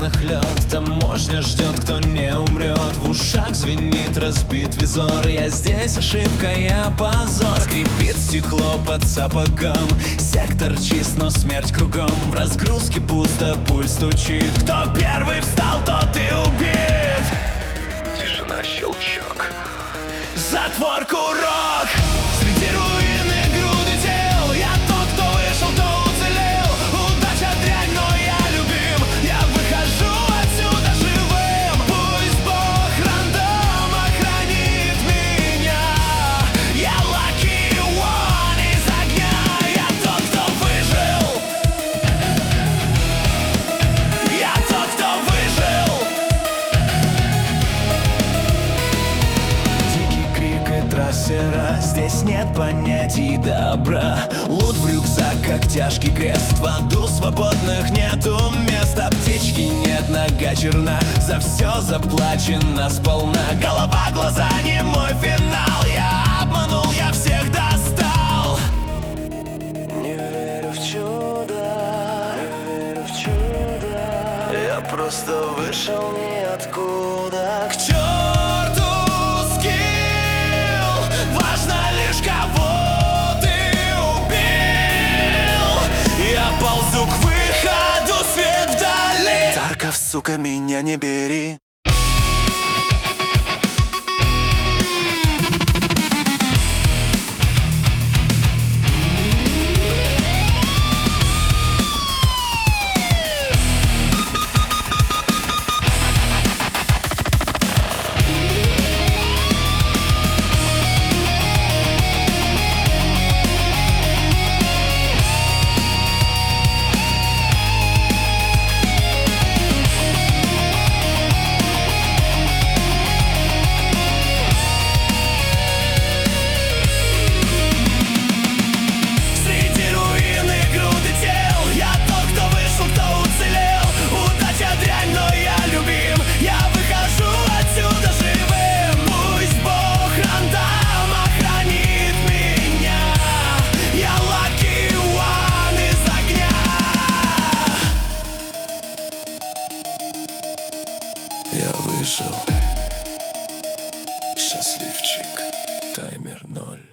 океанах лед. Таможня ждет, кто не умрет. В ушах звенит разбит визор. Я здесь ошибка, я позор. Скрипит стекло под сапогом. Сектор чист, но смерть кругом. В разгрузке пусто, пульс стучит. Кто первый встал, тот и убит. Тишина, щелчок. Затвор, курок. Среди руины груды тел. Я тот, кто вышел, кто уцелел. Удача дрянь, но я любим. Я выхожу отсюда живым. Пусть Бог рандом охранит меня. Я lucky one из огня. Я тот, кто выжил. Я тот, кто выжил. Дикий крик и трассера. Здесь нет понятий добра. Лут в рюкзак, как тяжкий крест. В аду свободных нету мест. Аптечки нет, нога черна. За все заплачено сполна. Голова, глаза, не мой финал. Я обманул, я всех достал. Не верю в чудо, не верю в чудо. Я просто вышел ниоткуда. К черту скилл. Важно лишь, кого ты убил. Я ползу к выходу, свет вдали. Тарков, сука, меня не бери. Я вышел. Счастливчик. Таймер 0.